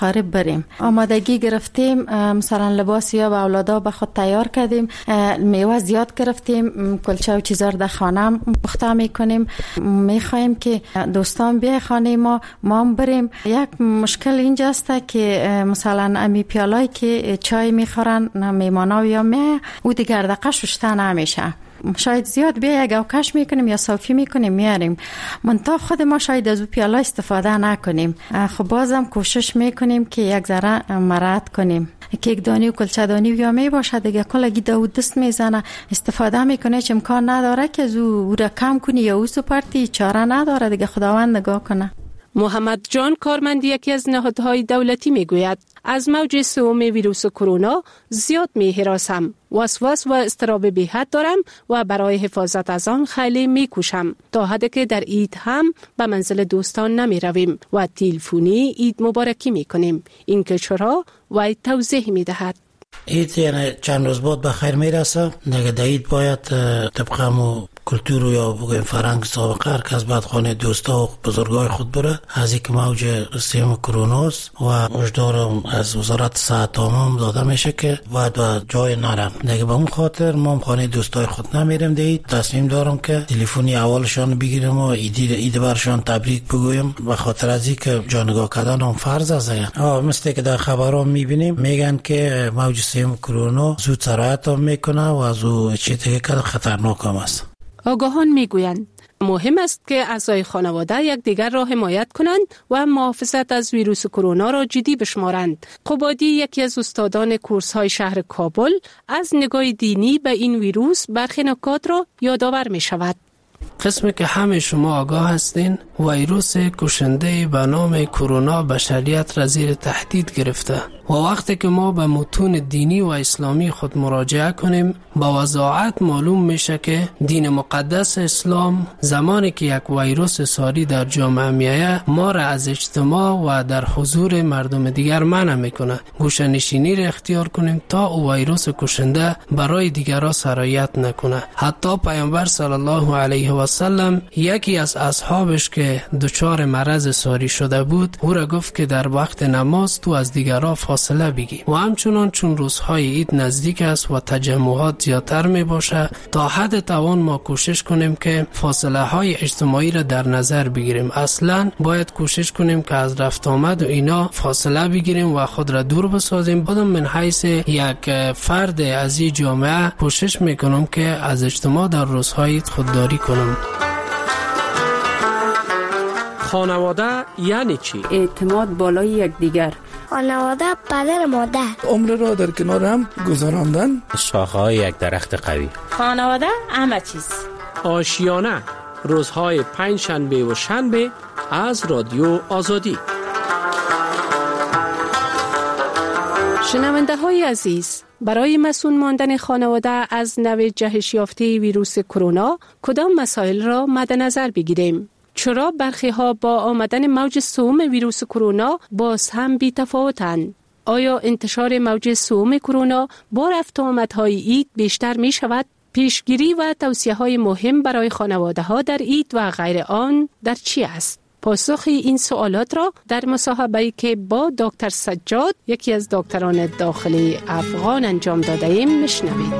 قریب بریم. آمادگی گرفتیم، مثلا لباس یا به اولادا به خود تیار کردیم، میوه زیاد گرفتیم، کلچه و چیزا رو در خانه پخته میکنیم. میخوایم که دوستان بیای خانه ما هم بریم. یک مشکل اینجاست که مثلا امی پیالایی که چای میخورن میمانا یا او دیگر دقیقه ششته نمیشه. شاید زیاد بیا یک اوکش میکنیم یا صافی میکنیم میاریم، منتها خود ما شاید از او پیاله استفاده نکنیم. خب بازم کوشش میکنیم که یک ذره مراعات کنیم. کیک دانی و کلچه دانی یا می باشه دیگه کلگی داود دست میزنه استفاده میکنه، چه امکان نداره که او را کم کنی یا او سپارتی، چاره نداره دیگه. خداوند نگاه کنه. محمد جان کارمند یکی از نهادهای دولتی میگوید از موج سوم ویروس کرونا زیاد می‌هراسم، وسواس و اضطراب بی‌حد دارم و برای حفاظت از آن خیلی می‌کوشم تا حدی که در عید هم به منزل دوستان نمی‌رویم و تلفنی عید مبارکی می‌کنیم. این که چرا وی توضیح می‌دهد. عید یعنی چند روز بعد بخیر میرسه. دیگه در عید باید طبق کلتور یا بگویم فرهنگ سابقه هر کس باید خانه دوستا و بزرگای خود بره. از اینکه موج سوم کرونا است و هشدار از وزارت صحت عامه داده میشه که باید به جای نرم. دیگه به اون خاطر ما خانه دوستای خود نمیریم. دیگه تصمیم دارم که تلفنی اولشان بگیریم و عید برشان تبریک بگویم، به خاطر از اینکه جانگاه کردن هم فرض است. مثل که در خبرها میبینیم میگن که موج سوم کرونا زود سرایت هم میکنه و از او چیزی که خطرناک هم است. آگاهان میگویند مهم است که اعضای خانواده یکدیگر را حمایت کنند و محافظت از ویروس کرونا را جدی بشمارند. قبادی یکی از استادان کورس‌های شهر کابل از نگاه دینی به این ویروس برخی نکات را یادآور می‌شود. قسمی که همه شما آگاه هستین، ویروس کشنده به نام کرونا بشریت را زیر تهدید گرفته و وقتی که ما به متون دینی و اسلامی خود مراجعه کنیم با وضاحت معلوم میشه که دین مقدس اسلام زمانی که یک ویروس ساری در جامعه میایه ما را از اجتماع و در حضور مردم دیگر منع میکنه. گوشه‌نشینی را اختیار کنیم تا او ویروس کشنده برای دیگران سرایت نکنه. حتی پیامبر صلی الله علیه و سلم یکی از اصحابش که دچار مرض ساری شده بود او را گفت که در وقت نماز تو از دیگران فاصله بگیر. و همچنان چون روزهای عید نزدیک است و تجمعات زیادتر می باشه تا حد توان ما کوشش کنیم که فاصله های اجتماعی را در نظر بگیریم. اصلا باید کوشش کنیم که از رفت آمد و اینا فاصله بگیریم و خود را دور بسازیم. بدون من حیث یک فرد از این جامعه کوشش میکنم که از اجتماع در روزهای عید خودداری کنم. خانواده یعنی چی؟ اعتماد بالای یکدیگر. خانواده پدر مادر. عمر را در کنار هم گذراندن. شاخه‌های یک درخت قوی. خانواده همه چیز. آشیانه روزهای پنج شنبه و شنبه از رادیو آزادی. شنونده های عزیز، برای مسئول ماندن خانواده از نوع جهش یافته ویروس کرونا کدام مسائل را مد نظر بگیریم؟ چرا برخی ها با آمدن موج سوم ویروس کرونا باز هم بی تفاوتند؟ آیا انتشار موج سوم کرونا با رفت و آمدهای عید بیشتر می شود؟ پیشگیری و توصیه های مهم برای خانواده ها در عید و غیر آن در چی است؟ پاسخ این سوالات را در مصاحبه‌ای که با دکتر سجاد یکی از دکتران داخلی افغان انجام داده ایم میشنوید.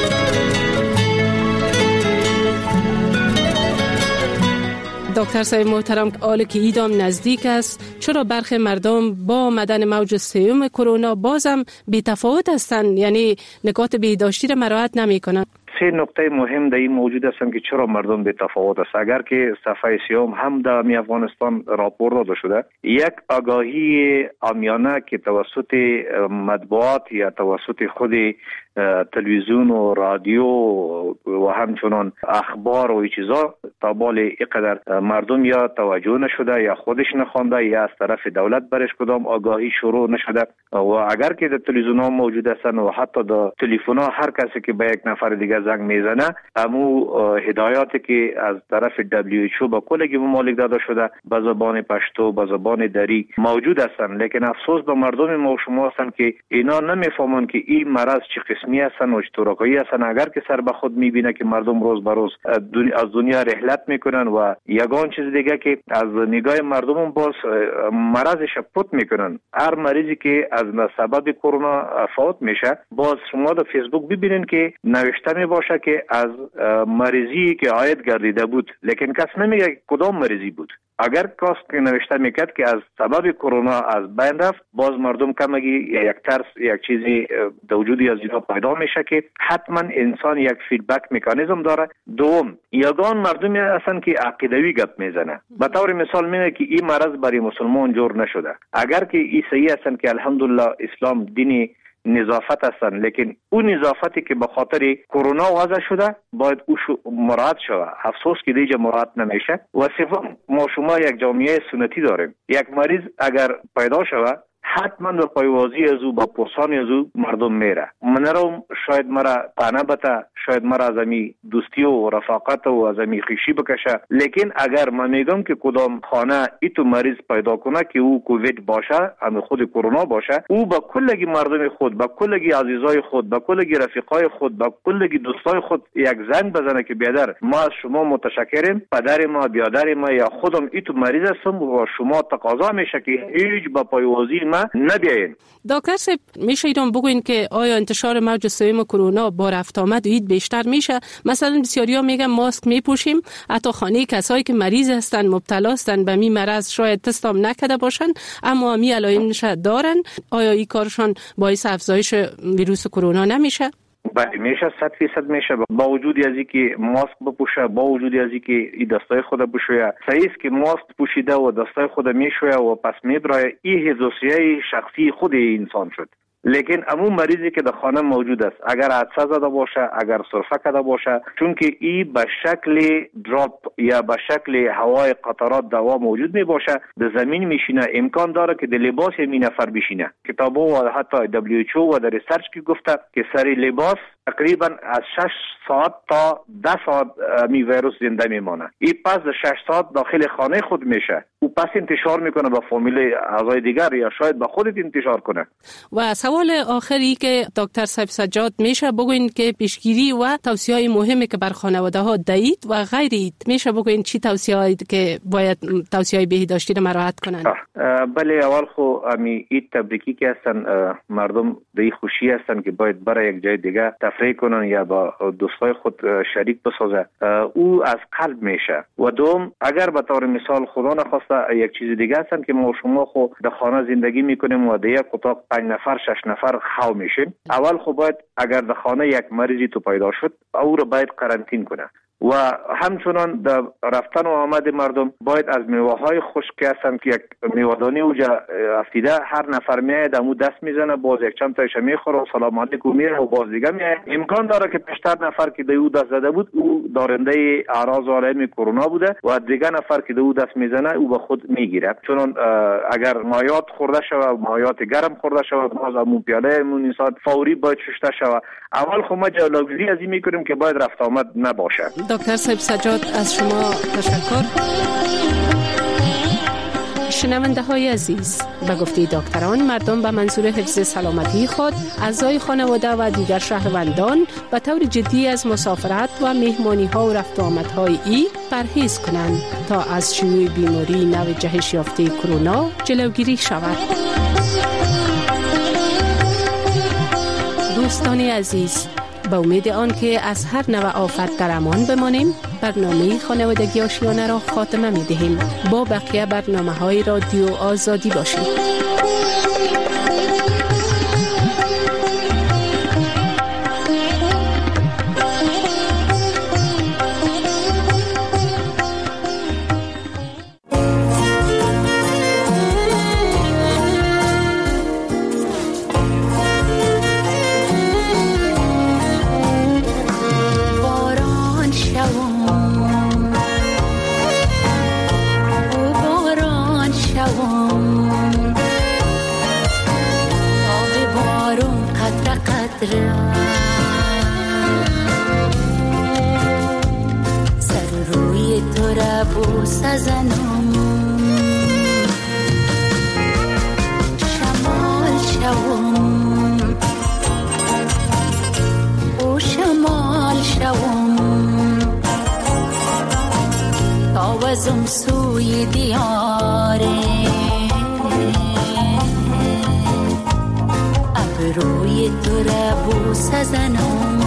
دکتر صاحب محترم، حالا که عیدام نزدیک است، چرا برخی مردم با آمدن موج سوم کرونا بازم بی تفاوت هستند؟ یعنی نکات بهداشتی را مراعات نمی‌کنند؟ سه نکته مهم در این موجود هستند که چرا مردم به تفاوت است. اگر که صفحه سیوم هم در افغانستان راپور داده شده، یک آگاهی عامیانه که توسط مطبوعات یا توسط خود تلویزیون و رادیو و همچنان اخبار و این چیزا تا بال اینقدر مردم یا توجه نشده یا خودش نخوانده یا از طرف دولت برش کدام آگاهی شروع نشده. و اگر که در تلویزیون ها موجود هستند و حتی در تلفن ها هر کسی که به یک نفر دیگه زنگ میزنه امو هدایاتی که از طرف WHO به کل ممالک داده شده به زبان پشتو به زبان دری موجود هستند، لیکن افسوس به مردم ما و شما هستند که اینا نمیفهمن که این مرض چه قسمی هستن و چطورایی هستن. اگر که سر به خود میبینه که مردم روز به روز از دنیا رحلت میکنن و یگان چیز دیگه که از نگاه مردم باز مرضش پوت میکنن. هر مریضی که از سبب کرونا فوت میشه باز شما در فیسبوک ببینین که نوشته می باشه که از مریضی که عاید گردیده بود، لیکن کس نمیگه کدام مریضی بود. اگر کس که نوشته میکرد که از سبب کرونا از بین رفت، باز مردم کمگی یک ترس یک چیزی در وجودی از اینا پیدا میشه که حتما انسان یک فیدبک مکانیزم داره. دوم، یگان مردمی هستن که عقیدوی گپ میزنه. به طور مثال میگه که این مرض برای مسلمان جور نشده. اگر که این صحیح هستن که الحمدلله اسلام دینی نظافت هستن، لیکن اون نظافتی که به خاطر کرونا وضع شده باید او مراعات شود. افسوس که دیگه مراعات نمیشه. و سوم، ما شما یک جامعه سنتی داریم. یک مریض اگر پیدا شود حتما به پایوازی از او با پرسان از او مردم میره. من رو شاید مرا پانه بته، شاید مرا از امی دوستی و رفاقت و از امی خوشی بکشه، لیکن اگر من میگم که کدام خانه ایتو مریض پیدا کنه که او کووید باشه، هم خود کرونا باشه، او با کلگی مردم خود، با کلگی عزیزای خود، با کلگی رفیقای خود، با کلگی دوستای خود یک زنگ بزنه که بیادر ما از شما متشکریم، پدر ما، بیادر ما یا خودم ایتو مریض هستم و شما تقاضا میشه که هیچ با پایوازی ما نبیاین. دکتر صاحب میشه ایران بگوین که آیا انتشار موج سوم کرونا با رفت آمد و عید بیشتر میشه؟ مثلا بسیاریا میگن ماسک میپوشیم، حتی خانه کسایی که مریض هستن مبتلا هستن به می مرض شاید تستام نکرده باشن اما می علائمش دارن، آیا این کارشان باعث افزایش ویروس کرونا نمیشه؟ بله میشه، 100% میشه. با وجود از اینکه ماسک بپوشه، با وجود از اینکه این دستای خود بشویه، صحیح است که ماسک پوشیده و دستای خود میشویه و پس میبرای، این حساسیت شخصی خود انسان شد. لیکن امون مریضی که در خانه موجود است اگر عطسه زده باشه، اگر سرفه کرده باشه، چون که این به شکل دراپ یا به شکل هوای قطرات دوا موجود می باشه، در زمین میشینه، امکان داره که در لباس می نفر بشینه. کتابا و حتی WHO و در ریسرچ کی گفته که سری لباس تقریبا از 6 ساعت تا 10 ساعت می ویروس زنده میمانه. این پس 6 ساعت داخل خانه خود میشه، او پس انتشار میکنه به فامیل اعضای دیگر یا شاید به خودت انتشار کنه. و سوال آخری که دکتر صاحب سجاد میشه بگوین که پیشگیری و توصیه‌های مهمی که بر خانواده ها دهید و غیر اید، میشه بگوین چی توصیه‌ای که باید توصیه‌های بهداشتی رو مراعات کنن؟ بله، اول خو امی این تبریکی که هستن مردم دی خوشی هستن که باید برای یک جای دیگه تفریح کنن یا با دوستای خود شریک بسازه، او از قلب میشه. و دوم، اگر به طور مثال خدا نخواسته یک چیز دیگه هستن که ما شما خو در خانه زندگی میکنیم و در یک اتاق 5 نفر 6 نفر خو میشیم، اول خو باید اگر در خانه یک مریضی تو پیدا شد او رو باید قرنطین کنه. و همچنان در رفتن و آمد مردم باید از میوه‌های خشک هستن که یک میوه‌دانی اوجا افتیده، هر نفر میاد امو دست میزنه، باز یک چند تایش میخوره و سلام علیکم میره و باز دیگه میاد. امکان داره که بیشتر نفر که دو دست زده بود او دارنده اعراض و علائم کرونا بوده و دیگه نفر که دو دست میزنه او به خود میگیره. چون اگر مایات خورده شوه، مایات گرم خورده شوه، باز امو پیاله امون انسان فوری باید شسته شوه. اول خو ما جلوگیری از این میکنیم که باید رفت آمد نباشه. دکتر صاحب سجاد از شما تشکر. شنونده های عزیز، به گفته دکتران مردم به منظور حفظ سلامتی خود، اعضای خانواده و دیگر شهروندان به طور جدی از مسافرت و مهمانی ها و رفت و آمدهای ای پرهیز کنند تا از شیوع بیماری نو جهش یافته کرونا جلوگیری شود. دوستان عزیز، با امید آن که از هر نوع آفت در امان بمانیم، برنامه خانوادگی آشیانه را خاتمه می دهیم. با بقیه برنامه‌های رادیو آزادی باشید. سزنم شمال شوم او شمال شوم تاوزم سوی دیاره ابروی تو را بوسه زنم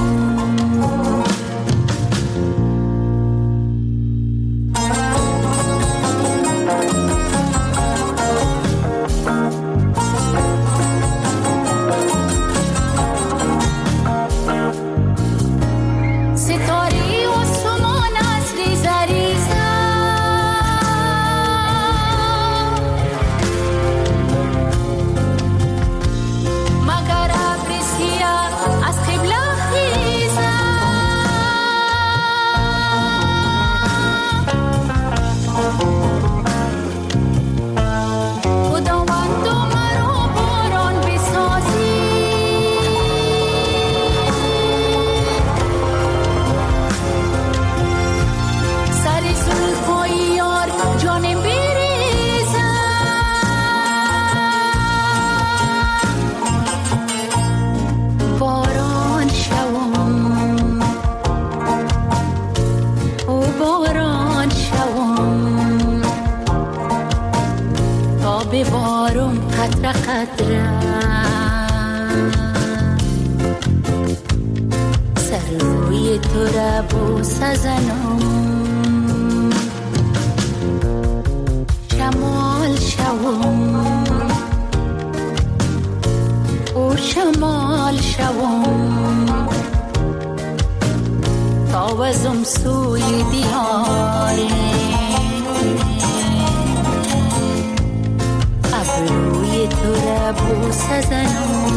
ببارم قطره قطره سر روی تو را بوسه زنم شمال شوم او شمال شوم تاوزم سوی دیاره ابروی تو را بوسه زنم